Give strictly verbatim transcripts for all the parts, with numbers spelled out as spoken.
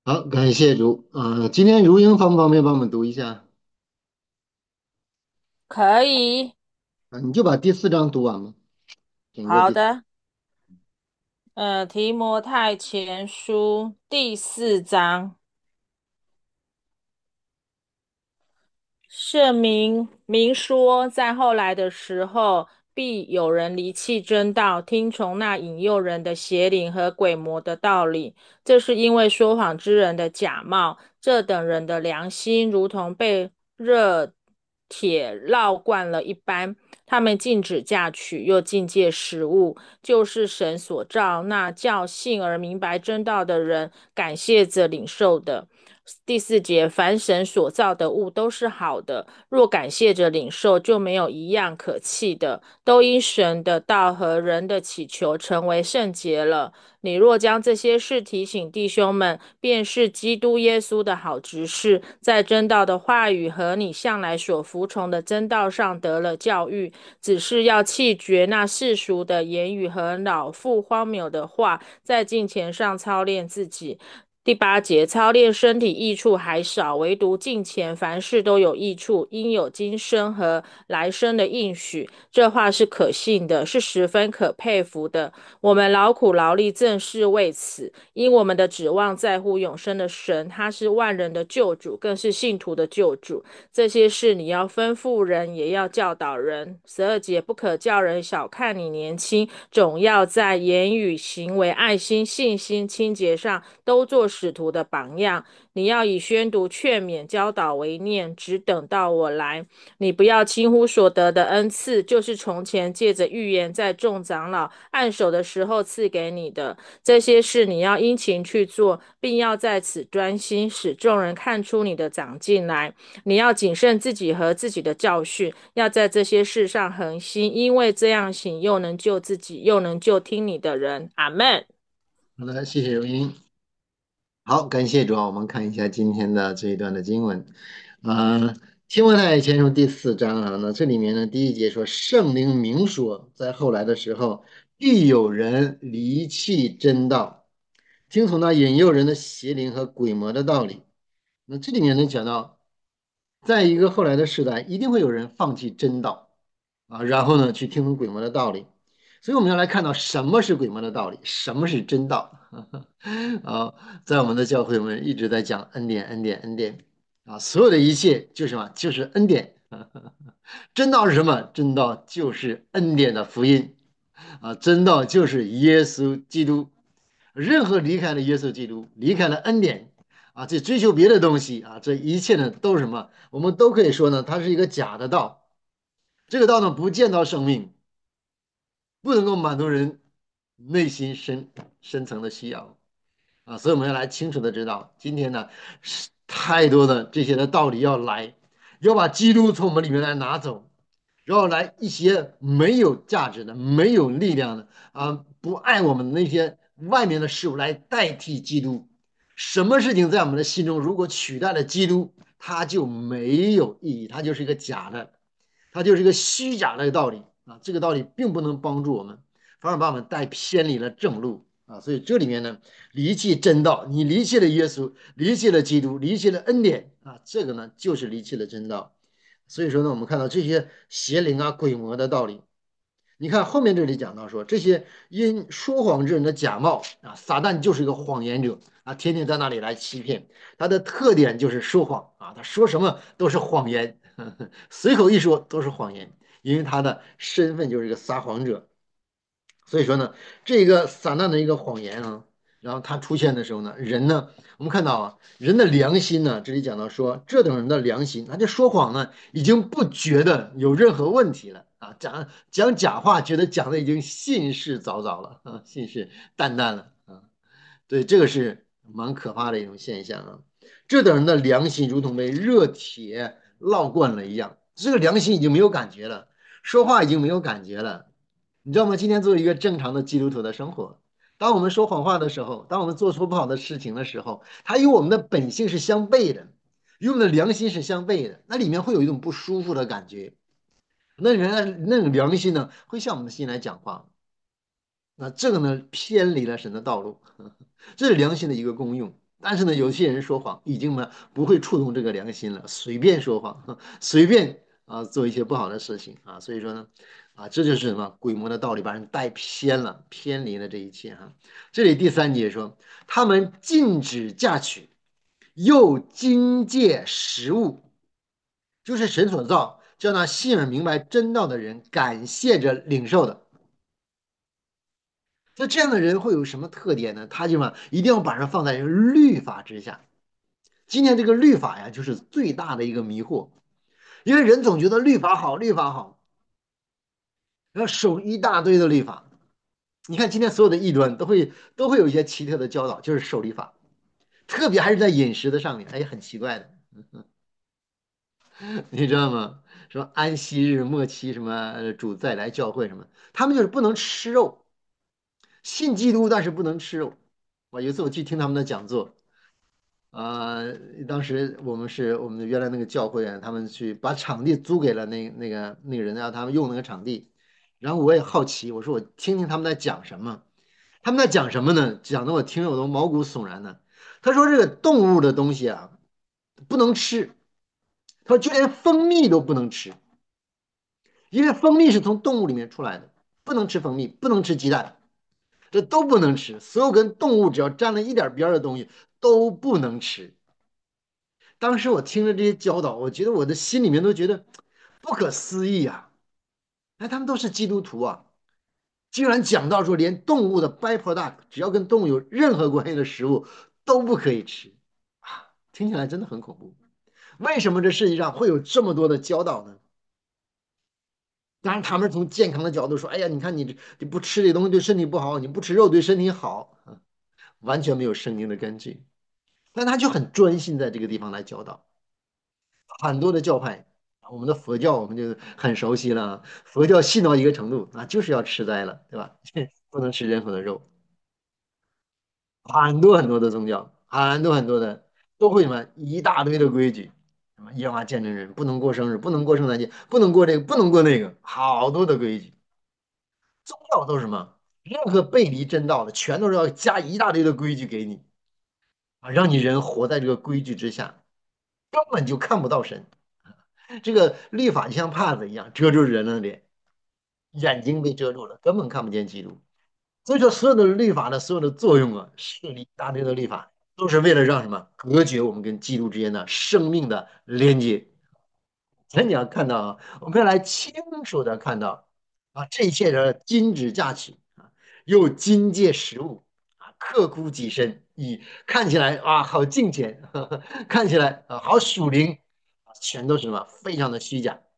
好，感谢主。呃，今天如英方不方便帮我们读一下？ 可以， 啊，你就把第四章读完嘛，整个第四。 好的。呃，提摩太前书第四章。圣明明说，在后来的时候，必有人离弃真道，听从那引诱人的邪灵和鬼魔的道理。这是因为说谎之人的假冒，这等人的良心如同被热铁烙惯了一般。他们禁止嫁娶，又禁戒食物，就是神所造那叫信而明白真道的人感谢着领受的。第四节，凡神所造的物都是好的，若感谢着领受，就没有一样可弃的，都因神的道和人的祈求成为圣洁了。你若将这些事提醒弟兄们，便是基督耶稣的好执事，在真道的话语和你向来所服从的真道上得了教育，只是要弃绝那世俗的言语和老妇荒谬的话，在敬虔上操练自己。第八节，操练身体益处还少，唯独敬虔，凡事都有益处，应有今生和来生的应许。这话是可信的，是十分可佩服的。我们劳苦劳力，正是为此，因我们的指望在乎永生的神，他是万人的救主，更是信徒的救主。这些事你要吩咐人，也要教导人。十二节，不可叫人小看你年轻，总要在言语、行为、爱心、信心、清洁上都做使徒的榜样。你要以宣读、劝勉、教导为念，只等到我来。你不要轻忽所得的恩赐，就是从前借着预言在众长老按手的时候赐给你的。这些事你要殷勤去做，并要在此专心，使众人看出你的长进来。你要谨慎自己和自己的教训，要在这些事上恒心，因为这样行又能救自己，又能救听你的人。阿门。 好的，谢谢如英。好，感谢主啊，我们看一下今天的这一段的经文。啊、提摩太前书第四章啊，那这里面呢，第一节说圣灵明说，在后来的时候，必有人离弃真道，听从那引诱人的邪灵和鬼魔的道理。那这里面能讲到，在一个后来的时代，一定会有人放弃真道啊，然后呢，去听从鬼魔的道理。所以我们要来看到什么是鬼魔的道理，什么是真道。啊，在我们的教会，我们一直在讲恩典，恩典，恩典啊，所有的一切就是什么？就是恩典。真道是什么？真道就是恩典的福音啊，真道就是耶稣基督。任何离开了耶稣基督，离开了恩典啊，这追求别的东西啊，这一切呢都是什么？我们都可以说呢，它是一个假的道。这个道呢不见到生命，不能够满足人内心深深层的需要。啊，所以我们要来清楚的知道，今天呢是太多的这些的道理要来，要把基督从我们里面来拿走，然后来一些没有价值的、没有力量的啊，不爱我们的那些外面的事物来代替基督。什么事情在我们的心中如果取代了基督，它就没有意义，它就是一个假的，它就是一个虚假的道理啊。这个道理并不能帮助我们，反而把我们带偏离了正路。啊，所以这里面呢，离弃真道，你离弃了耶稣，离弃了基督，离弃了恩典啊，这个呢就是离弃了真道。所以说呢，我们看到这些邪灵啊、鬼魔的道理。你看后面这里讲到说，这些因说谎之人的假冒啊，撒旦就是一个谎言者啊，天天在那里来欺骗。他的特点就是说谎啊，他说什么都是谎言，呵呵随口一说都是谎言，因为他的身份就是一个撒谎者。所以说呢，这个撒旦的一个谎言啊，然后它出现的时候呢，人呢，我们看到啊，人的良心呢，这里讲到说，这等人的良心，他就说谎呢，已经不觉得有任何问题了啊，讲讲假话，觉得讲的已经信誓凿凿了啊，信誓旦旦了啊，对，这个是蛮可怕的一种现象啊。这等人的良心如同被热铁烙惯了一样，这个良心已经没有感觉了，说话已经没有感觉了。你知道吗？今天作为一个正常的基督徒的生活，当我们说谎话的时候，当我们做出不好的事情的时候，它与我们的本性是相悖的，与我们的良心是相悖的，那里面会有一种不舒服的感觉。那人家那种良心呢，会向我们的心来讲话。那这个呢，偏离了神的道路，这是良心的一个功用。 但是呢，有些人说谎已经呢不会触动这个良心了，随便说谎，随便啊做一些不好的事情啊，所以说呢，啊这就是什么鬼魔的道理，把人带偏了，偏离了这一切哈。这里第三节说，他们禁止嫁娶，又禁戒食物，就是神所造，叫那信而明白真道的人感谢着领受的。那这样的人会有什么特点呢？他就嘛一定要把它放在律法之下。今天这个律法呀，就是最大的一个迷惑，因为人总觉得律法好，律法好，要守一大堆的律法。你看今天所有的异端都会都会有一些奇特的教导，就是守律法，特别还是在饮食的上面，哎，很奇怪的，你知道吗？什么安息日、末期什么呃主再来教会什么，他们就是不能吃肉，信基督但是不能吃肉。我有一次我去听他们的讲座，啊、当时我们是我们的原来那个教会啊，他们去把场地租给了那那个那个人，让他们用那个场地。然后我也好奇，我说我听听他们在讲什么。他们在讲什么呢？讲的我听着我都毛骨悚然呢。他说这个动物的东西啊不能吃，他说就连蜂蜜都不能吃，因为蜂蜜是从动物里面出来的，不能吃蜂蜜，不能吃鸡蛋，这都不能吃。所有跟动物只要沾了一点边儿的东西都不能吃。当时我听了这些教导，我觉得我的心里面都觉得不可思议啊！哎，他们都是基督徒啊，竟然讲到说连动物的 byproduct，只要跟动物有任何关系的食物都不可以吃啊！听起来真的很恐怖。为什么这世界上会有这么多的教导呢？当然，他们从健康的角度说，哎呀，你看你这你不吃这东西对身体不好，你不吃肉对身体好，啊完全没有圣经的根据。但他就很专心在这个地方来教导。很多的教派，我们的佛教我们就很熟悉了啊。佛教信到一个程度啊，就是要吃斋了，对吧？不能吃任何的肉。很多很多的宗教，很多很多的都会什么一大堆的规矩，什么耶和华见证人不能过生日，不能过圣诞节，不能过这个，不能过那个，好多的规矩。宗教都是什么？任何背离真道的，全都是要加一大堆的规矩给你啊，让你人活在这个规矩之下，根本就看不到神。这个律法就像帕子一样遮住人的脸，眼睛被遮住了，根本看不见基督。所以说，所有的律法的所有的作用啊，设立一大堆的律法，都是为了让什么隔绝我们跟基督之间的生命的连接。所以你要看到啊，我们要来清楚的看到啊，这一切的禁止嫁娶啊，又禁戒食物啊，刻苦己身，以看起来啊好敬虔，呵呵看起来啊好属灵，啊全都是什么非常的虚假。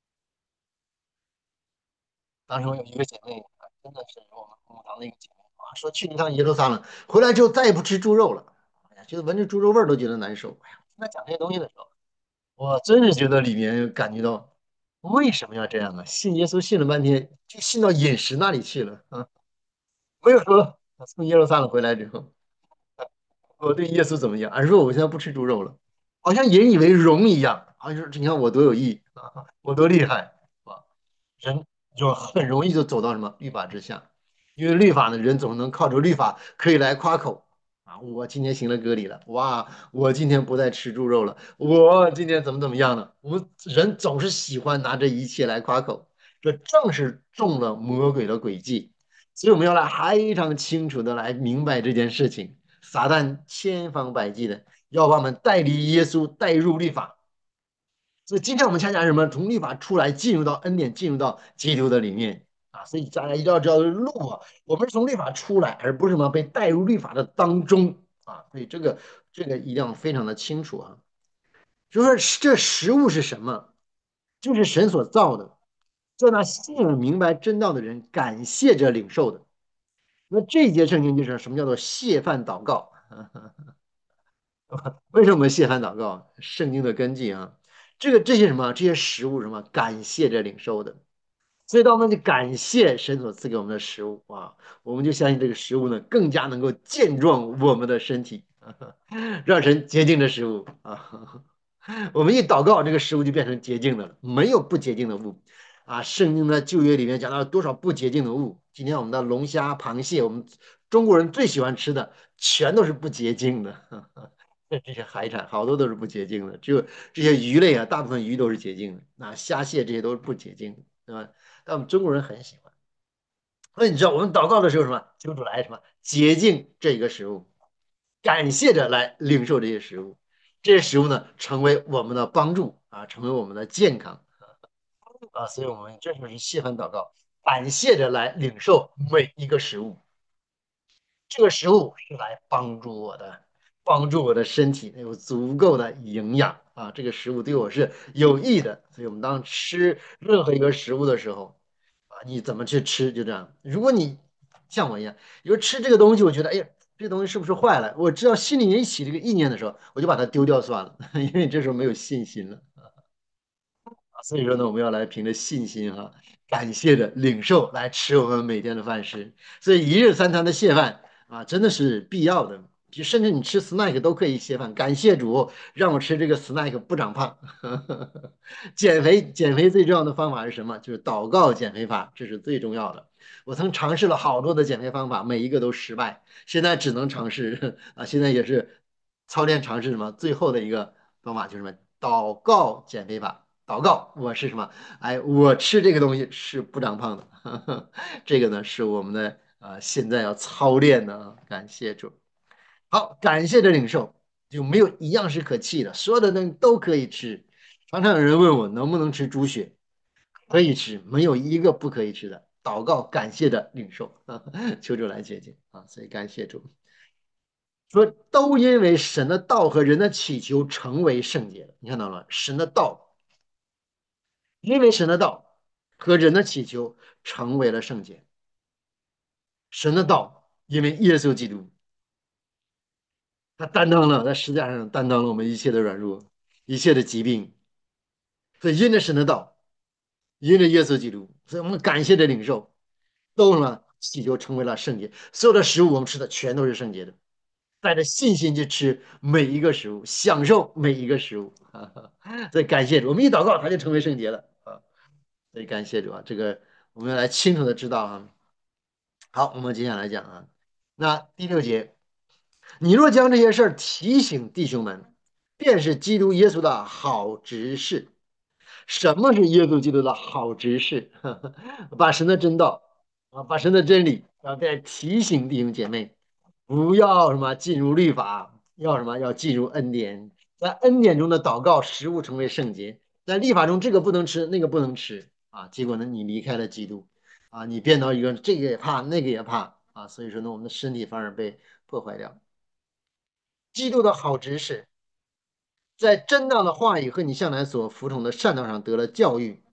当时我有一个姐妹啊，真的是我们母堂的一个姐妹啊，说去一趟耶路撒冷，回来之后再也不吃猪肉了。哎呀，觉得闻着猪肉味儿都觉得难受。哎呀，听她讲这些东西的时候，我真是觉得里面感觉到为什么要这样啊？信耶稣信了半天，就信到饮食那里去了啊！没有说从耶路撒冷回来之后，我对耶稣怎么样，而是说我现在不吃猪肉了，好像引以为荣一样，好像是你看我多有义啊，我多厉害。啊！人就很容易就走到什么律法之下，因为律法呢，人总能靠着律法可以来夸口啊，我今天行了割礼了，哇，我今天不再吃猪肉了，我今天怎么怎么样了？我们人总是喜欢拿这一切来夸口，这正是中了魔鬼的诡计，所以我们要来非常清楚的来明白这件事情，撒旦千方百计的要把我们带离耶稣，带入律法。所以今天我们恰恰是什么？从律法出来，进入到恩典，进入到基督的里面啊！所以大家一定要知道路啊，我们是从律法出来，而不是什么被带入律法的当中啊！所以这个这个一定要非常的清楚啊！就说这食物是什么？就是神所造的，叫那信而明白真道的人感谢着领受的。那这一节圣经就是什么叫做谢饭祷告？为什么我们谢饭祷告？圣经的根基啊！这个这些什么？这些食物什么？感谢着领受的。所以，当我们去感谢神所赐给我们的食物啊，我们就相信这个食物呢，更加能够健壮我们的身体，让神洁净的食物啊。我们一祷告，这个食物就变成洁净的了，没有不洁净的物啊。圣经的旧约里面讲到多少不洁净的物，今天我们的龙虾、螃蟹，我们中国人最喜欢吃的全都是不洁净的，这些海产好多都是不洁净的，只有这些鱼类啊，大部分鱼都是洁净的，那虾蟹这些都是不洁净的，对吧？但我们中国人很喜欢。那你知道我们祷告的时候什么？求主来什么洁净这个食物，感谢着来领受这些食物，这些食物呢成为我们的帮助啊，成为我们的健康啊，所以我们这时候一谢饭祷告，感谢着来领受每一个食物。这个食物是来帮助我的，帮助我的身体有足够的营养啊。这个食物对我是有益的，所以我们当吃任何一个食物的时候啊，你怎么去吃就这样。如果你像我一样，有时候吃这个东西，我觉得哎呀，这个东西是不是坏了？我知道心里一起这个意念的时候，我就把它丢掉算了，因为这时候没有信心了。所以说呢，我们要来凭着信心哈、感谢着领受来吃我们每天的饭食。所以一日三餐的谢饭啊，真的是必要的。就甚至你吃 snack 都可以谢饭，感谢主让我吃这个 snack 不长胖。减肥减肥最重要的方法是什么？就是祷告减肥法，这是最重要的。我曾尝试了好多的减肥方法，每一个都失败，现在只能尝试啊，现在也是操练尝试什么？最后的一个方法就是什么？祷告减肥法。祷告，我是什么？哎，我吃这个东西是不长胖的。这个呢是我们的啊、呃现在要操练的啊，感谢主。好，感谢的领受，就没有一样是可弃的，所有的东西都可以吃。常常有人问我能不能吃猪血，可以吃，没有一个不可以吃的。祷告，感谢的领受，求主来解决啊！所以感谢主，说都因为神的道和人的祈求成为圣洁了。你看到了吗？神的道因为神的道和人的祈求成为了圣洁，神的道因为耶稣基督，他担当了在十字架上担当了我们一切的软弱、一切的疾病，所以因着神的道，因着耶稣基督，所以我们感谢的领受，都什么祈求成为了圣洁。所有的食物我们吃的全都是圣洁的，带着信心去吃每一个食物，享受每一个食物。所以感谢主，我们一祷告，它就成为圣洁了啊！所以感谢主啊，这个我们要来清楚的知道啊。好，我们接下来讲啊，那第六节，你若将这些事儿提醒弟兄们，便是基督耶稣的好执事。什么是耶稣基督的好执事？把神的真道啊，把神的真理啊，再提醒弟兄姐妹，不要什么进入律法，要什么要进入恩典，在恩典中的祷告，食物成为圣洁，在律法中这个不能吃，那个不能吃啊，结果呢，你离开了基督啊，你变到一个这个也怕，那个也怕啊，所以说呢，我们的身体反而被破坏掉。基督的好执事，在真道的话语和你向来所服从的善道上得了教育。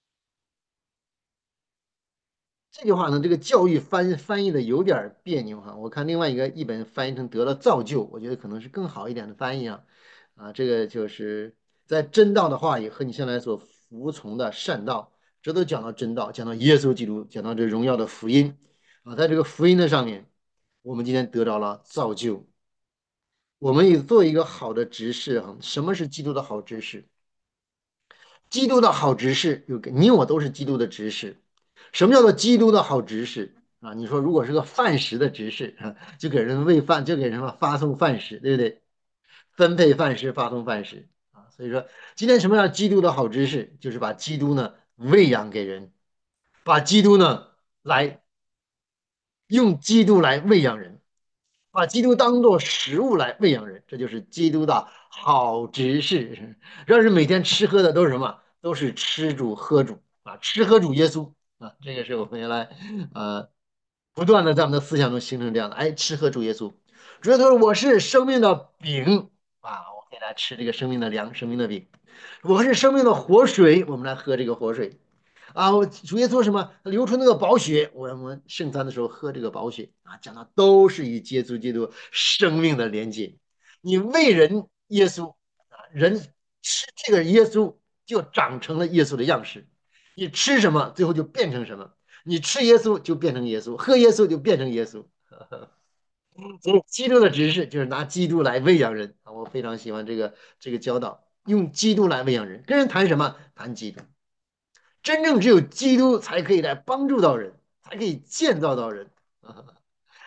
这句话呢，这个教育翻翻译的有点别扭哈。我看另外一个译本翻译成得了造就，我觉得可能是更好一点的翻译啊。啊，这个就是在真道的话语和你向来所服从的善道，这都讲到真道，讲到耶稣基督，讲到这荣耀的福音啊。在这个福音的上面，我们今天得着了造就。我们也做一个好的执事啊。什么是基督的好执事？基督的好执事，有个你我都是基督的执事。什么叫做基督的好执事啊？你说如果是个饭食的执事啊，就给人喂饭，就给人发送饭食，对不对？分配饭食，发送饭食啊。所以说，今天什么叫基督的好执事？就是把基督呢喂养给人，把基督呢来用基督来喂养人。把基督当做食物来喂养人，这就是基督的好执事。要是每天吃喝的都是什么？都是吃主喝主啊，吃喝主耶稣啊，这个是我们原来呃不断的在我们的思想中形成这样的，哎，吃喝主耶稣。主耶稣说我是生命的饼啊，我给大家吃这个生命的粮，生命的饼。我是生命的活水，我们来喝这个活水。啊，我主耶稣什么流出那个宝血，我们圣餐的时候喝这个宝血啊，讲的都是与耶稣基督生命的连接。你为人耶稣啊，人吃这个耶稣就长成了耶稣的样式。你吃什么，最后就变成什么。你吃耶稣就变成耶稣，喝耶稣就变成耶稣。所以基督的指示就是拿基督来喂养人啊，我非常喜欢这个这个教导，用基督来喂养人。跟人谈什么？谈基督。真正只有基督才可以来帮助到人，才可以建造到人。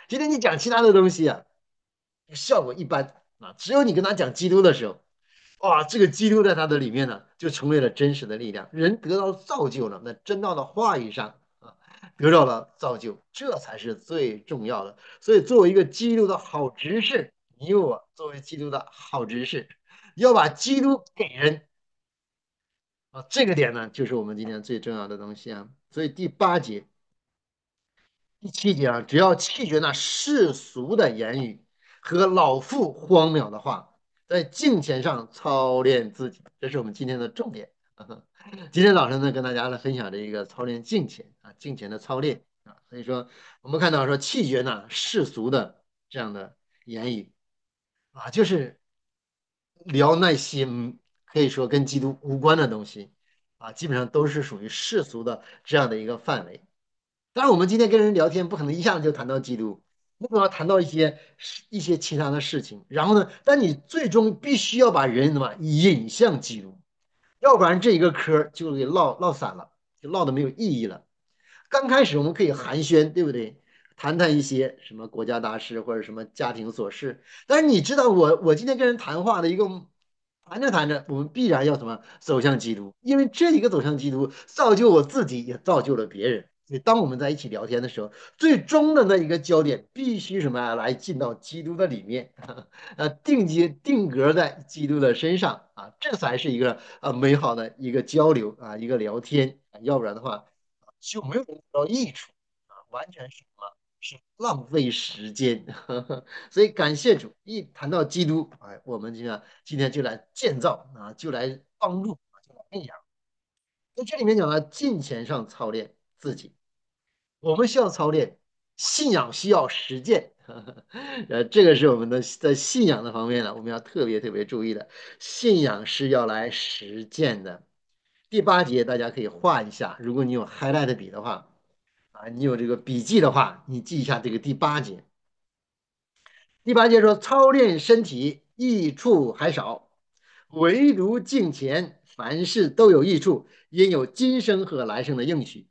今天你讲其他的东西啊，效果一般啊，只有你跟他讲基督的时候。哇，这个基督在他的里面呢，就成为了真实的力量，人得到造就了，那真道的话语上啊，得到了造就，这才是最重要的。所以，作为一个基督的好执事，你我作为基督的好执事，要把基督给人啊，这个点呢，就是我们今天最重要的东西啊。所以第八节。第七节啊，只要弃绝那世俗的言语和老妇荒谬的话，在敬虔上操练自己，这是我们今天的重点。今天早上呢，跟大家来分享这一个操练敬虔啊，敬虔的操练啊。所以说，我们看到说弃绝呢世俗的这样的言语啊，就是聊那些嗯可以说跟基督无关的东西啊，基本上都是属于世俗的这样的一个范围。当然，我们今天跟人聊天，不可能一下子就谈到基督，我们要谈到一些一些其他的事情。然后呢，但你最终必须要把人怎么引向基督，要不然这一个嗑就给唠唠散了，就唠的没有意义了。刚开始我们可以寒暄，对不对？谈谈一些什么国家大事或者什么家庭琐事。但是你知道我，我今天跟人谈话的一个谈着谈着，我们必然要什么走向基督，因为这一个走向基督，造就我自己，也造就了别人。所以当我们在一起聊天的时候，最终的那一个焦点必须什么呀？来进到基督的里面，呃，定基定格在基督的身上啊，这才是一个呃美好的一个交流啊，一个聊天啊，要不然的话就没有人得到益处啊，完全是什么？是浪费时间。所以感谢主，一谈到基督，哎，我们就要今天就来建造啊，就来帮助啊，就来喂养。那这里面讲了金钱上操练自己，我们需要操练，信仰需要实践。呃，这个是我们的在信仰的方面呢，我们要特别特别注意的。信仰是要来实践的。第八节大家可以画一下，如果你有 highlight 笔的话，啊，你有这个笔记的话，你记一下这个第八节。第八节说，操练身体益处还少，唯独敬虔，凡事都有益处，因有今生和来生的应许。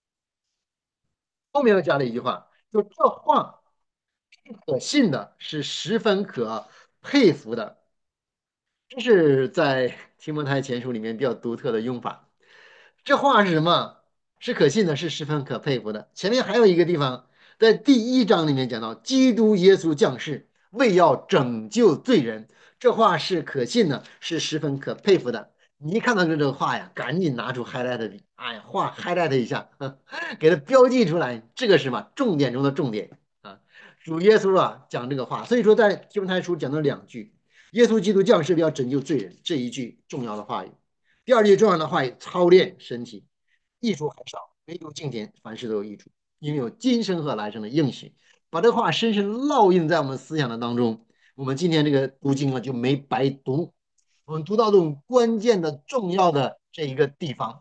后面又加了一句话，就这话可信的，是十分可佩服的。这是在提摩太前书里面比较独特的用法。这话是什么？是可信的，是十分可佩服的。前面还有一个地方，在第一章里面讲到，基督耶稣降世，为要拯救罪人。这话是可信的，是十分可佩服的。你一看到这个话呀，赶紧拿出 highlight 笔，哎呀，画 highlight 一下，给它标记出来。这个是什么？重点中的重点啊！主耶稣啊讲这个话，所以说在提摩太书讲了两句。耶稣基督降世要拯救罪人这一句重要的话语。第二句重要的话语，操练身体，益处还少，唯独敬虔，凡事都有益处，因为有今生和来生的应许。把这话深深烙印在我们思想的当中，我们今天这个读经啊就没白读。我们读到这种关键的、重要的这一个地方，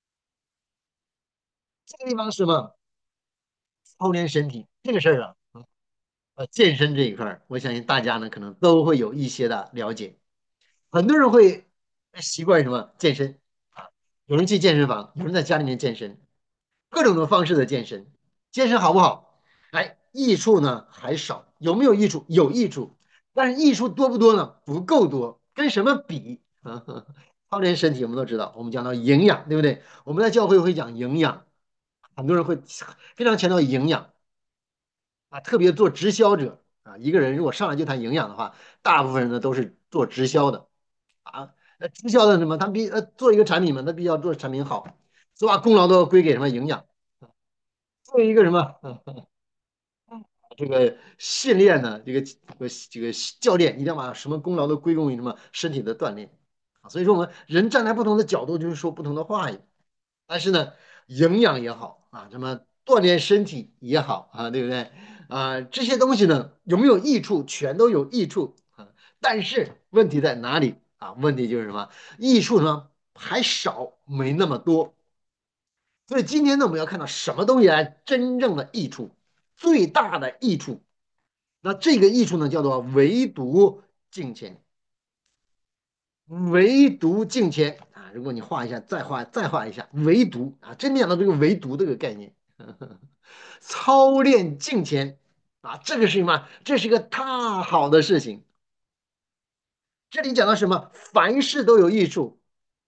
这个地方是什么？操练身体这个事儿啊，呃，健身这一块儿，我相信大家呢可能都会有一些的了解。很多人会习惯什么健身啊？有人去健身房，有人在家里面健身，各种的方式的健身。健身好不好？哎，益处呢还少，有没有益处？有益处，但是益处多不多呢？不够多。跟什么比？操练身体我们都知道，我们讲到营养，对不对？我们在教会会讲营养，很多人会非常强调营养啊，特别做直销者啊，一个人如果上来就谈营养的话，大部分人呢都是做直销的。啊，那直销的什么，他必呃做一个产品嘛，他必须要做产品好，是吧？功劳都要归给什么营养，作为一个什么这个训练呢，这个这个这个教练一定要把什么功劳都归功于什么身体的锻炼啊。所以说我们人站在不同的角度，就是说不同的话语。但是呢，营养也好啊，什么锻炼身体也好啊，对不对？啊，这些东西呢有没有益处？全都有益处啊。但是问题在哪里啊？问题就是什么？益处呢还少，没那么多。所以今天呢，我们要看到什么东西来真正的益处，最大的益处。那这个益处呢，叫做唯独敬虔。唯独敬虔啊！如果你画一下，再画，再画一下，唯独啊，真没想到这个唯独这个概念，操练敬虔啊，这个是什么？这是一个大好的事情。这里讲到什么？凡事都有益处，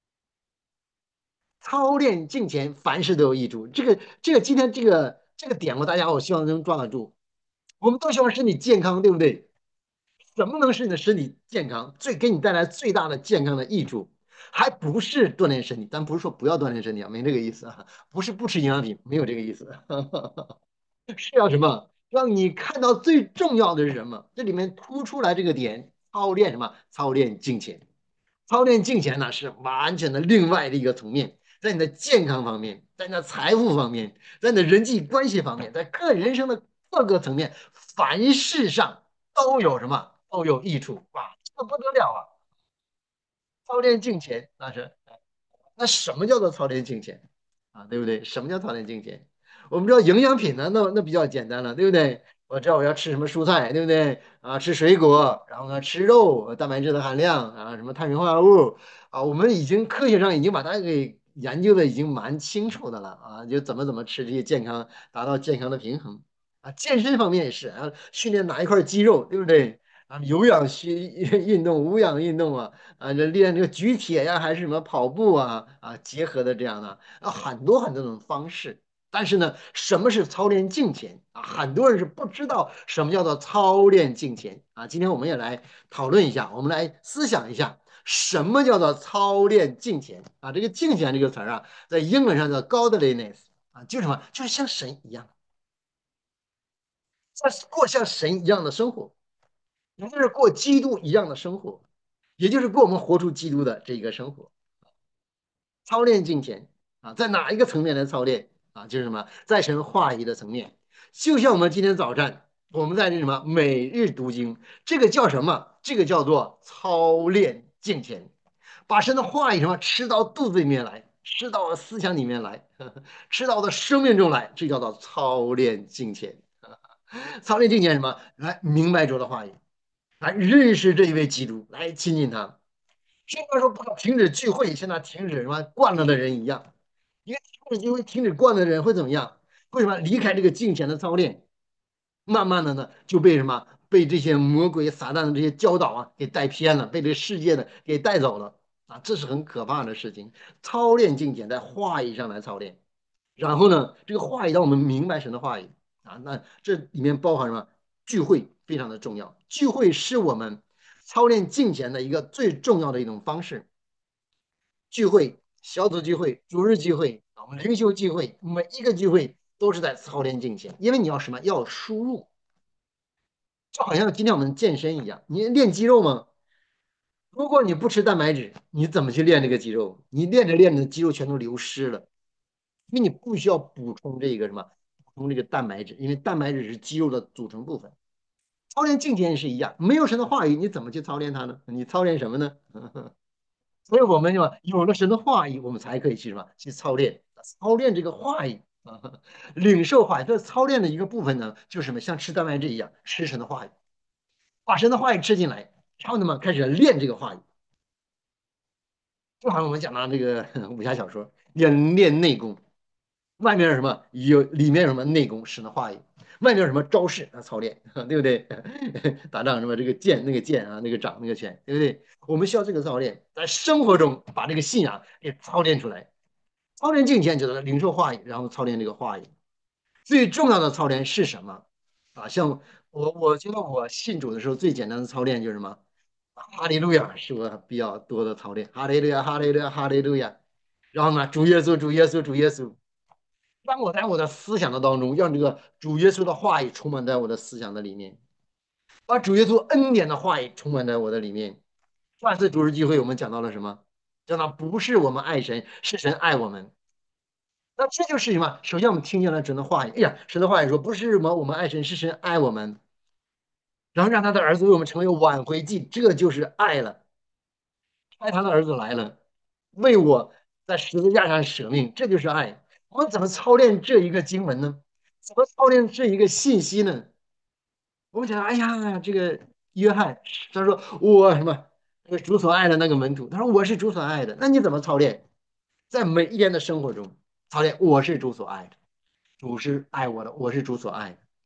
操练敬虔，凡事都有益处。这个这个今天这个这个点，我大家我希望能抓得住。我们都希望身体健康，对不对？什么能使你的身体健康，最给你带来最大的健康的益处？还不是锻炼身体，咱不是说不要锻炼身体啊，没这个意思啊，不是不吃营养品，没有这个意思，是要什么？让你看到最重要的是什么？这里面突出来这个点，操练什么？操练金钱。操练金钱呢，是完全的另外的一个层面，在你的健康方面，在你的财富方面，在你的人际关系方面，在个人生的各个层面，凡事上都有什么？都有益处。哇，这不得了啊！操练金钱那是。那什么叫做操练金钱啊？对不对？什么叫操练金钱？我们知道营养品呢，那那比较简单了，对不对？我知道我要吃什么蔬菜，对不对？啊，吃水果，然后呢吃肉，蛋白质的含量啊，什么碳水化合物啊，我们已经科学上已经把它给研究的已经蛮清楚的了啊，就怎么怎么吃这些健康，达到健康的平衡啊。健身方面也是啊，训练哪一块肌肉，对不对？啊，有氧训运动、无氧运动啊，啊，这练这个举铁呀，还是什么跑步啊，啊，结合的这样的啊，很多很多种方式。但是呢，什么是操练敬虔啊？很多人是不知道什么叫做操练敬虔啊。今天我们也来讨论一下，我们来思想一下，什么叫做操练敬虔啊？这个敬虔这个词儿啊，在英文上叫 godliness 啊，就是什么？就是像神一样，像过像神一样的生活。也就是过基督一样的生活，也就是过我们活出基督的这个生活。操练金钱啊，在哪一个层面来操练啊？就是什么，在神话语的层面。就像我们今天早上我们在这什么每日读经，这个叫什么？这个叫做操练金钱，把神的话语什么吃到肚子里面来，吃到思想里面来，呵呵吃到我的生命中来，这叫做操练金钱。操练金钱什么？来明白主的话语。来认识这一位基督，来亲近他。虽然说不能停止聚会，像那停止什么惯了的人一样，一个停止聚会、停止惯了的人会怎么样？为什么离开这个敬虔的操练，慢慢的呢就被什么被这些魔鬼撒旦的这些教导啊给带偏了，被这个世界的给带走了啊，这是很可怕的事情。操练敬虔在话语上来操练。然后呢，这个话语让我们明白神的话语啊，那这里面包含什么？聚会非常的重要，聚会是我们操练敬虔的一个最重要的一种方式。聚会、小组聚会、主日聚会啊，我们灵修聚会，每一个聚会都是在操练敬虔，因为你要什么？要输入，就好像今天我们健身一样，你练肌肉吗？如果你不吃蛋白质，你怎么去练这个肌肉？你练着练着，肌肉全都流失了。因为你不需要补充这个什么，补充这个蛋白质，因为蛋白质是肌肉的组成部分。操练敬虔也是一样，没有神的话语，你怎么去操练它呢？你操练什么呢？所以我们就有了神的话语，我们才可以去什么去操练，操练这个话语啊，领受话语。这操练的一个部分呢，就是什么，像吃蛋白质一样，吃神的话语，把神的话语吃进来，然后呢嘛，开始练这个话语。就好像我们讲到这个武侠小说，练练内功，外面是什么？有里面有什么内功？神的话语，外面有什么招式啊？操练，对不对？打仗什么这个剑那个剑啊，那个掌那个拳，对不对？我们需要这个操练，在生活中把这个信仰给操练出来。操练敬虔就是领受话语，然后操练这个话语。最重要的操练是什么啊？像我，我觉得我信主的时候最简单的操练就是什么？哈利路亚是我比较多的操练。哈利路亚，哈利路亚，哈利路亚。然后呢，主耶稣，主耶稣，主耶稣。让我在我的思想的当中，让这个主耶稣的话语充满在我的思想的里面，把主耶稣恩典的话语充满在我的里面。上次主日聚会我们讲到了什么？讲到不是我们爱神，是神爱我们。那这就是什么？首先我们听见了神的话语，哎呀，神的话语说不是什么我们爱神，是神爱我们，然后让他的儿子为我们成为挽回祭，这就是爱了。爱他的儿子来了，为我在十字架上舍命，这就是爱。我们怎么操练这一个经文呢？怎么操练这一个信息呢？我们想，哎呀，这个约翰他说我什么，那个主所爱的那个门徒，他说我是主所爱的，那你怎么操练？在每一天的生活中操练，我是主所爱的，主是爱我的，我是主所爱的。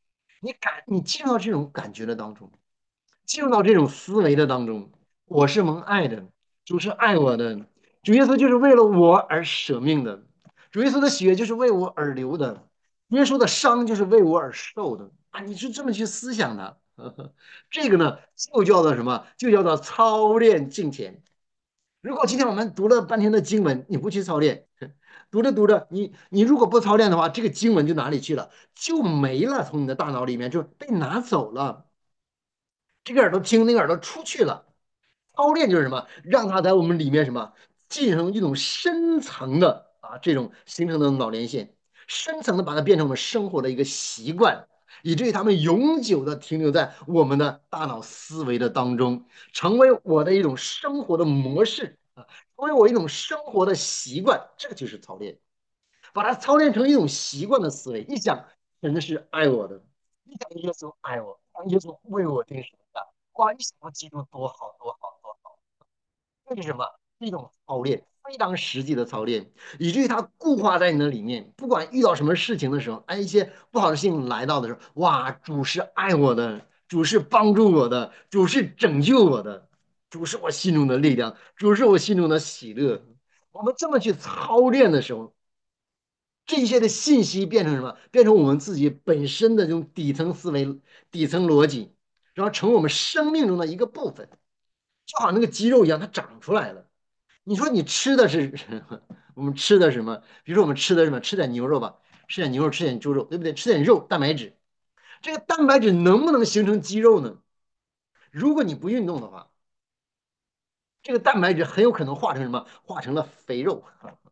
你感你进入到这种感觉的当中，进入到这种思维的当中，我是蒙爱的，主是爱我的，主耶稣就是为了我而舍命的，主耶稣的血就是为我而流的，耶稣的伤就是为我而受的啊！你是这么去思想的，呵呵这个呢就叫做什么？就叫做操练敬虔。如果今天我们读了半天的经文，你不去操练，读着读着，你你如果不操练的话，这个经文就哪里去了？就没了，从你的大脑里面就被拿走了。这个耳朵听，那个耳朵出去了。操练就是什么？让它在我们里面什么进行一种深层的啊这种形成的脑连线，深层的把它变成我们生活的一个习惯，以至于它们永久的停留在我们的大脑思维的当中，成为我的一种生活的模式啊，成为我一种生活的习惯。这个就是操练，把它操练成一种习惯的思维。一想，神是爱我的，一想耶稣爱我，耶稣为我定十字架，哇！一想到基督多好多好多好。这是什么？是一种操练，非常实际的操练，以至于它固化在你的里面。不管遇到什么事情的时候，哎，一些不好的事情来到的时候，哇，主是爱我的，主是帮助我的，主是拯救我的，主是我心中的力量，主是我心中的喜乐。我们这么去操练的时候，这一些的信息变成什么？变成我们自己本身的这种底层思维、底层逻辑，然后成为我们生命中的一个部分，就好像那个肌肉一样，它长出来了。你说你吃的是我们吃的什么？比如说我们吃的什么？吃点牛肉吧，吃点牛肉，吃点猪肉，对不对？吃点肉，蛋白质。这个蛋白质能不能形成肌肉呢？如果你不运动的话，这个蛋白质很有可能化成什么？化成了肥肉。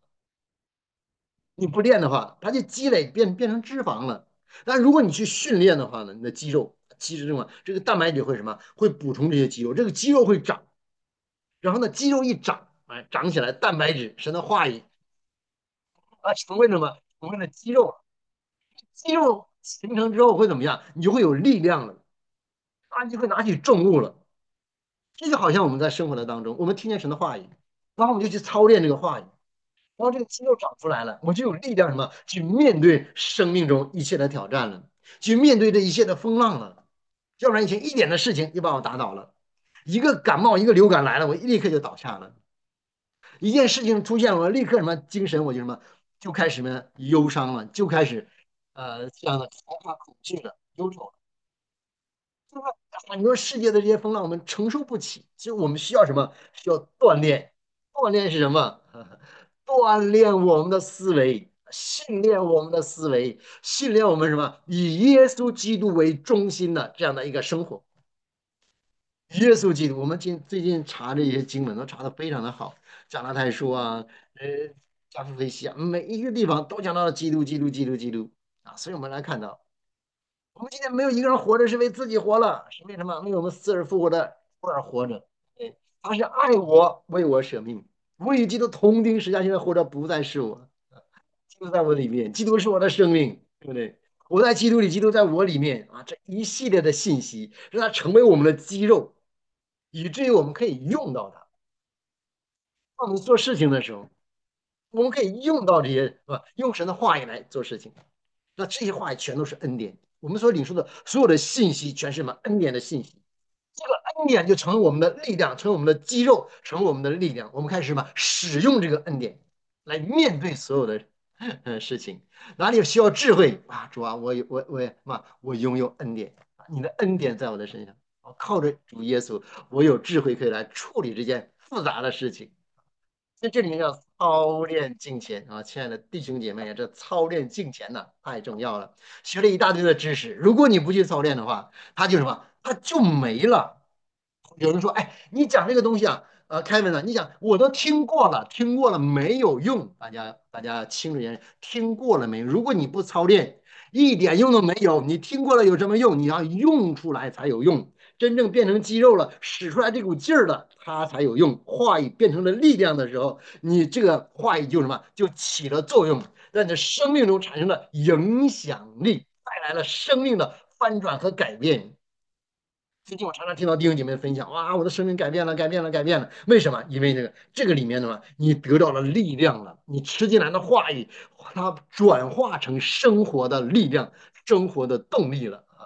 你不练的话，它就积累变变成脂肪了。但如果你去训练的话呢，你的肌肉其实什么？这个蛋白质会什么？会补充这些肌肉，这个肌肉会长。然后呢，肌肉一长，哎，长起来，蛋白质，神的话语啊，成为什么？成为了肌肉。肌肉形成之后会怎么样？你就会有力量了啊，你就会拿起重物了。这就好像我们在生活的当中，我们听见神的话语，然后我们就去操练这个话语，然后这个肌肉长出来了，我就有力量什么去面对生命中一切的挑战了，去面对这一切的风浪了。要不然以前一点的事情就把我打倒了，一个感冒一个流感来了，我立刻就倒下了。一件事情出现，我立刻什么精神我就什么就开始什么忧伤了，就开始呃这样的害怕、恐惧了、忧愁了。就是很多世界的这些风浪我们承受不起，其实我们需要什么？需要锻炼。锻炼是什么？锻炼我们的思维，训练我们的思维，训练我们什么？以耶稣基督为中心的这样的一个生活。耶稣基督，我们近最近查这些经文都查的非常的好，加拉太书啊，呃，加夫菲西啊，每一个地方都讲到了基督，基督，基督，基督啊，所以我们来看到，我们今天没有一个人活着是为自己活了，是为什么？为我们死而复活的主而活着。哎，他是爱我，为我舍命，我与基督同钉十字架，现在活着不再是我，基督在我里面，基督是我的生命，对不对？我在基督里，基督在我里面啊，这一系列的信息让它成为我们的肌肉。以至于我们可以用到它。当我们做事情的时候，我们可以用到这些，是吧？用神的话语来做事情。那这些话语全都是恩典。我们所领受的所有的信息，全是什么恩典的信息。这个恩典就成为我们的力量，成为我们的肌肉，成为我们的力量。我们开始什么？使用这个恩典来面对所有的呃事情。哪里需要智慧啊？主啊，我有我我嘛，我拥有恩典，你的恩典在我的身上。我靠着主耶稣，我有智慧可以来处理这件复杂的事情。那这里面叫操练金钱啊，亲爱的弟兄姐妹，这操练金钱呢太重要了。学了一大堆的知识，如果你不去操练的话，它就什么，它就没了。有人说，哎，你讲这个东西啊，呃，凯文呢，你讲我都听过了，听过了没有用。大家大家清楚一点，听过了没有？如果你不操练，一点用都没有。你听过了有什么用？你要用出来才有用。真正变成肌肉了，使出来这股劲儿了，它才有用。话语变成了力量的时候，你这个话语就什么，就起了作用，在你的生命中产生了影响力，带来了生命的翻转和改变。最近我常常听到弟兄姐妹分享，哇，我的生命改变了，改变了，改变了。为什么？因为这个这个里面呢，你得到了力量了，你吃进来的话语，它转化成生活的力量，生活的动力了。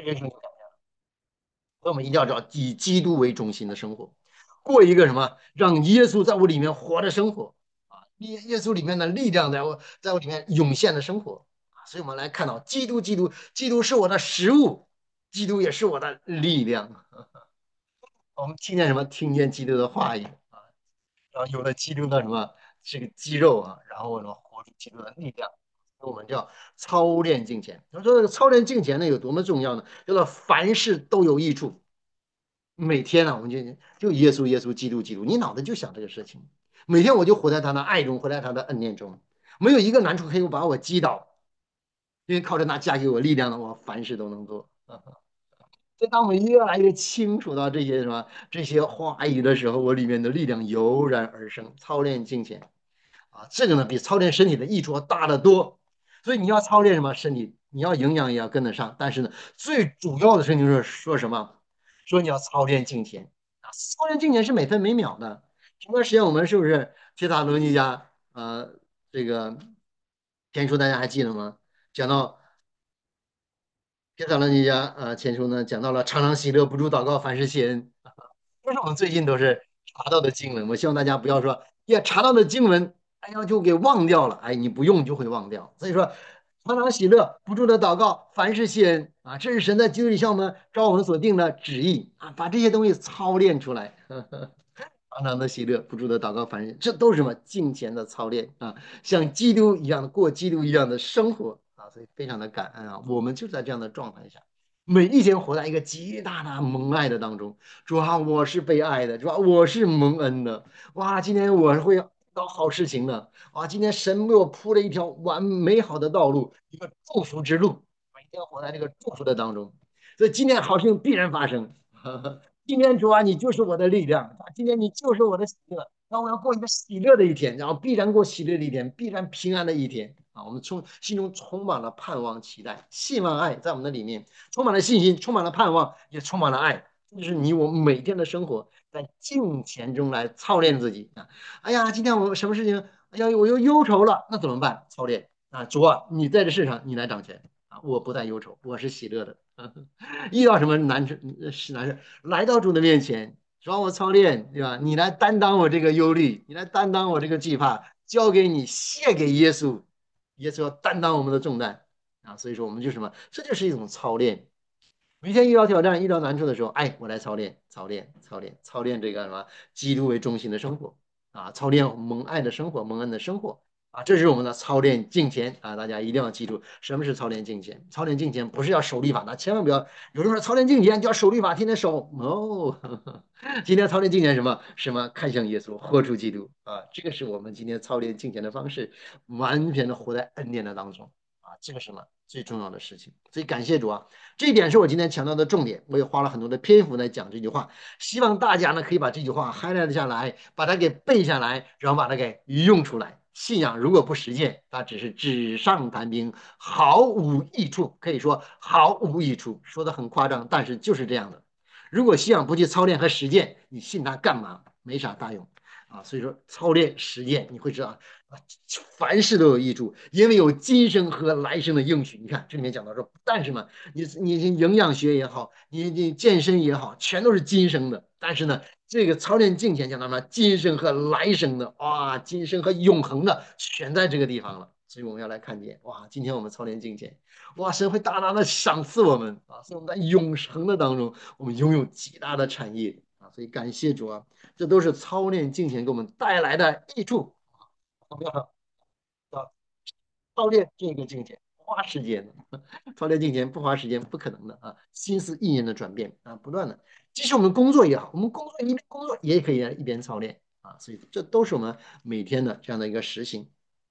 人生就改变了。所以我们一定要找以基督为中心的生活，过一个什么让耶稣在我里面活的生活啊，耶耶稣里面的力量在我在我里面涌现的生活啊。所以我们来看到基督，基督，基督是我的食物，基督也是我的力量。我们听见什么？听见基督的话语啊，然后有了基督的什么这个肌肉啊，然后呢活出基督的力量。我们叫操练敬虔。他说这个操练敬虔呢有多么重要呢？叫做凡事都有益处。每天呢、啊我们就就耶稣耶稣基督基督，你脑子就想这个事情。每天我就活在他的爱中，活在他的恩典中，没有一个难处可以把我击倒，因为靠着那加给我力量的，我凡事都能做。所以当我们越来越清楚到这些什么这些话语的时候，我里面的力量油然而生。操练金钱啊，这个呢比操练身体的益处要大得多。所以你要操练什么身体，你要营养也要跟得上。但是呢，最主要的事情就是说什么？说你要操练金钱啊，操练金钱是每分每秒的。前段时间我们是不是铁塔罗尼迦呃这个天书大家还记得吗？讲到铁塔罗尼迦呃前书呢讲到了常常喜乐，不住祷告，凡事谢恩。这是我们最近都是查到的经文。我希望大家不要说，呀，查到的经文，哎呀，就给忘掉了。哎，你不用就会忘掉。所以说，常常喜乐，不住的祷告，凡事谢恩啊，这是神在基督里向我们照我们所定的旨意啊，把这些东西操练出来。常常的喜乐，不住的祷告，凡事，这都是什么敬虔的操练啊，像基督一样的过基督一样的生活啊，所以非常的感恩啊，我们就在这样的状态下。每一天活在一个极大的蒙爱的当中，主啊，我是被爱的，主啊，我是蒙恩的，哇，今天我会遇到好事情的，哇，今天神为我铺了一条完美好的道路，一个祝福之路，每天活在这个祝福的当中，所以今天好事情必然发生。今天主啊，你就是我的力量，啊，今天你就是我的喜乐，那我要过一个喜乐的一天，然后必然过喜乐的一天，必然平安的一天啊！我们充心中充满了盼望、期待、希望、爱，在我们的里面充满了信心，充满了盼望，也充满了爱。这就是你我每天的生活，在金钱中来操练自己啊！哎呀，今天我什么事情？哎呀，我又忧愁了，那怎么办？操练啊！主啊，你在这世上，你来掌权啊！我不再忧愁，我是喜乐的。遇到什么难事是难事，来到主的面前，让我操练，对吧？你来担当我这个忧虑，你来担当我这个惧怕，交给你，献给耶稣，耶稣要担当我们的重担啊！所以说，我们就什么，这就是一种操练。每天遇到挑战、遇到难处的时候，哎，我来操练、操练、操练、操练这个什么基督为中心的生活啊，操练蒙爱的生活、蒙恩的生活啊，这是我们的操练敬虔啊！大家一定要记住，什么是操练敬虔？操练敬虔不是要守律法的，千万不要有人说操练敬虔就要守律法，天天守。哦，今天操练敬虔什么？什么？看向耶稣，活出基督啊！这个是我们今天操练敬虔的方式，完全的活在恩典的当中啊！这个是什么最重要的事情？所以感谢主啊！这一点是我今天强调的重点，我也花了很多的篇幅来讲这句话，希望大家呢可以把这句话 highlight 下来，把它给背下来，然后把它给用出来。信仰如果不实践，它只是纸上谈兵，毫无益处，可以说毫无益处，说的很夸张，但是就是这样的。如果信仰不去操练和实践，你信它干嘛？没啥大用啊！所以说操练实践，你会知道啊，凡事都有益处，因为有今生和来生的应许。你看这里面讲到说，不但是嘛，你你营养学也好，你你健身也好，全都是今生的。但是呢，这个操练敬虔讲到什么？今生和来生的，哇，今生和永恒的全在这个地方了。所以我们要来看见，哇，今天我们操练敬虔，哇，神会大大的赏赐我们啊！所以我们在永恒的当中，我们拥有极大的产业啊！所以感谢主啊，这都是操练敬虔给我们带来的益处。我们要要操练这个境界，花时间的，操练境界不花时间不可能的啊！心思意念的转变啊，不断的，即使我们工作也好，我们工作一边工作也可以一边操练啊，所以这都是我们每天的这样的一个实行。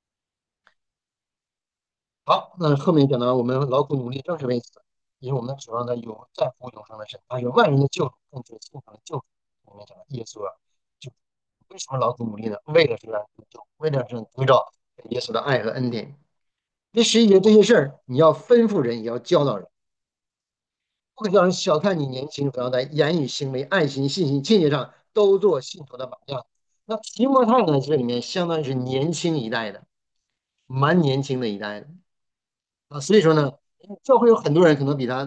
好，那后面讲到我们劳苦努力正是为此，因为我们指望的有在乎永生的神，他有万人的救主，更是信徒的救主。里面讲到耶稣啊，就为什么劳苦努力呢？为了这个得救，为了这得着耶稣的爱和恩典。第十一节这些事儿，你要吩咐人，也要教导人，不可叫人小看你年轻，要在言语、行为、爱心、信心、清洁上都做信徒的榜样。那提摩太呢，这里面相当于是年轻一代的，蛮年轻的一代的啊，所以说呢，教会有很多人可能比他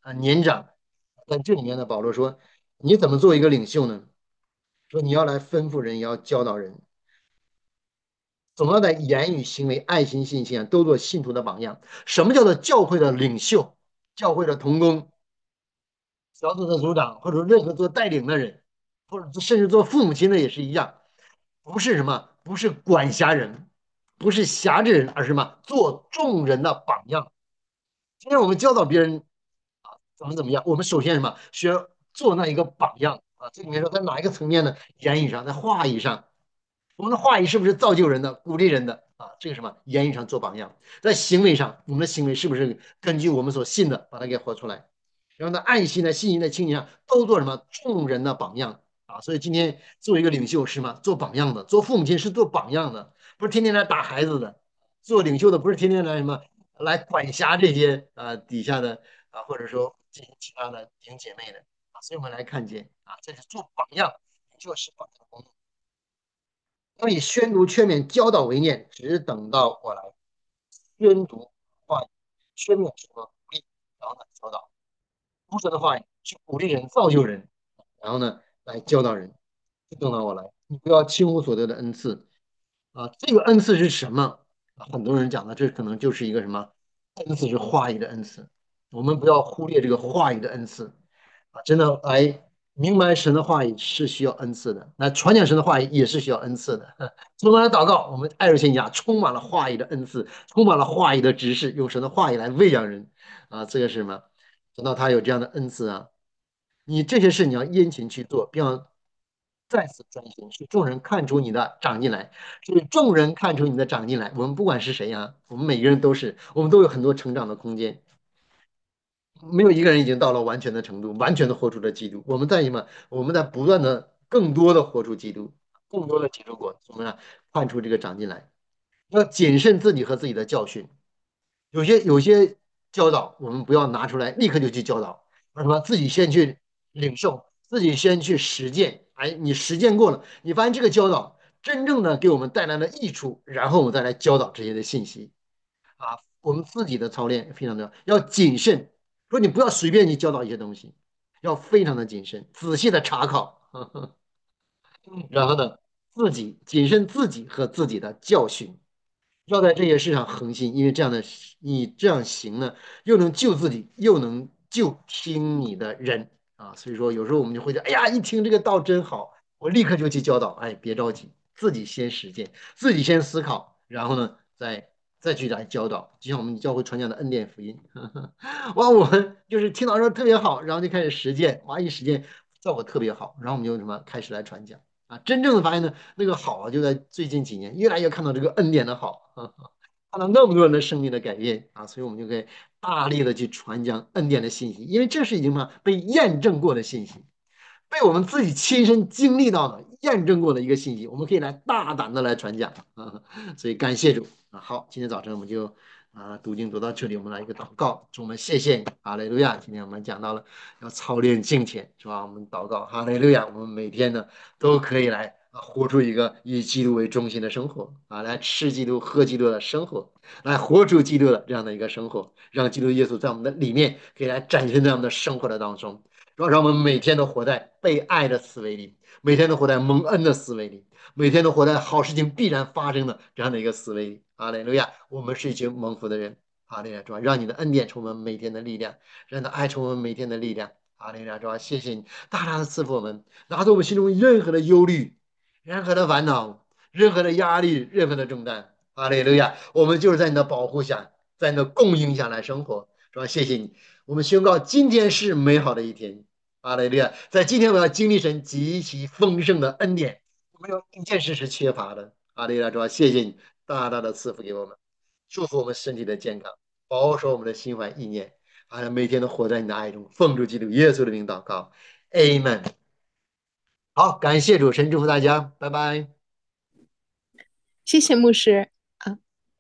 啊年长。在这里面呢，保罗说，你怎么做一个领袖呢？说你要来吩咐人，也要教导人，总要在言语、行为、爱心、信心啊，都做信徒的榜样。什么叫做教会的领袖？教会的同工、小组的组长，或者说任何做带领的人，或者甚至做父母亲的也是一样，不是什么，不是管辖人，不是辖制人，而是什么？做众人的榜样。今天我们教导别人怎么怎么样，我们首先什么？需要做那一个榜样啊。这里面说在哪一个层面呢？言语上，在话语上。我们的话语是不是造就人的、鼓励人的啊？这个什么言语上做榜样，在行为上，我们的行为是不是根据我们所信的把它给活出来？然后呢，爱心的、信心的、亲情上都做什么众人的榜样啊？所以今天作为一个领袖是吗？做榜样的，做父母亲是做榜样的，不是天天来打孩子的。做领袖的不是天天来什么来管辖这些啊底下的啊，或者说这些其他的弟兄姐妹的啊。所以我们来看见啊，这是做榜样，就是榜样的功能。要以宣读、劝勉、教导为念，只等到我来宣读话语，劝勉什么鼓励，然后呢教导。读者的话语去鼓励人、造就人，然后呢来教导人，就等到我来。你不要轻忽所得的恩赐啊！这个恩赐是什么？啊很多人讲的，这可能就是一个什么恩赐是话语的恩赐。我们不要忽略这个话语的恩赐啊！真的来明白神的话语是需要恩赐的，来传讲神的话语也是需要恩赐的。所以我们来祷告，我们爱热信家充满了话语的恩赐，充满了话语的指示，用神的话语来喂养人啊！这个是什么？等到他有这样的恩赐啊，你这些事你要殷勤去做，并要再次专心，使众人看出你的长进来，使众人看出你的长进来。我们不管是谁呀、我们每个人都是，我们都有很多成长的空间。没有一个人已经到了完全的程度，完全的活出了基督。我们在什么？我们在不断的、更多的活出基督，更多的结出果，怎么样看出这个长进来？要谨慎自己和自己的教训。有些有些教导，我们不要拿出来立刻就去教导，而什么？自己先去领受，自己先去实践。哎，你实践过了，你发现这个教导真正的给我们带来了益处，然后我们再来教导这些的信息。啊，我们自己的操练非常重要，要谨慎。说你不要随便去教导一些东西，要非常的谨慎，仔细的查考，呵呵然后呢，自己谨慎自己和自己的教训。要在这些事上恒心，因为这样的你这样行呢，又能救自己，又能救听你的人啊。所以说，有时候我们就会觉得，哎呀，一听这个道真好，我立刻就去教导。哎，别着急，自己先实践，自己先思考，然后呢，再再去来教导。就像我们教会传讲的恩典福音，哇，我们就是听到说特别好，然后就开始实践，哇，一实践效果特别好，然后我们就什么开始来传讲。啊，真正的发现呢，那个好啊，就在最近几年，越来越看到这个恩典的好，啊、看到那么多人的生命的改变啊，所以我们就可以大力的去传讲恩典的信息，因为这是已经嘛被验证过的信息。被我们自己亲身经历到的、验证过的一个信息，我们可以来大胆的来传讲啊。所以感谢主啊！好，今天早晨我们就啊读经读到这里，我们来一个祷告，主我们谢谢你，哈利路亚！今天我们讲到了要操练敬虔，是吧？我们祷告，哈利路亚！我们每天呢都可以来啊活出一个以基督为中心的生活啊，来吃基督、喝基督的生活，来活出基督的这样的一个生活，让基督耶稣在我们的里面可以来展现在我们的生活的当中。让让我们每天都活在被爱的思维里，每天都活在蒙恩的思维里，每天都活在好事情必然发生的这样的一个思维里。阿门！路亚，我们是一群蒙福的人。阿门！主啊，让你的恩典充满每天的力量，让你的爱充满每天的力量。阿门！主啊，谢谢你大大的赐福我们，拿走我们心中任何的忧虑、任何的烦恼、任何的压力、任何的重担。阿门！路亚，我们就是在你的保护下，在你的供应下来生活。主啊，谢谢你。我们宣告今天是美好的一天，阿雷利亚，在今天我要经历神极其丰盛的恩典，没有一件事是缺乏的。阿雷利亚主啊，谢谢你大大的赐福给我们，祝福我们身体的健康，保守我们的心怀意念，啊，每天都活在你的爱中，奉主基督耶稣的名祷告，Amen。好，感谢主，神祝福大家，拜拜。 谢谢牧师。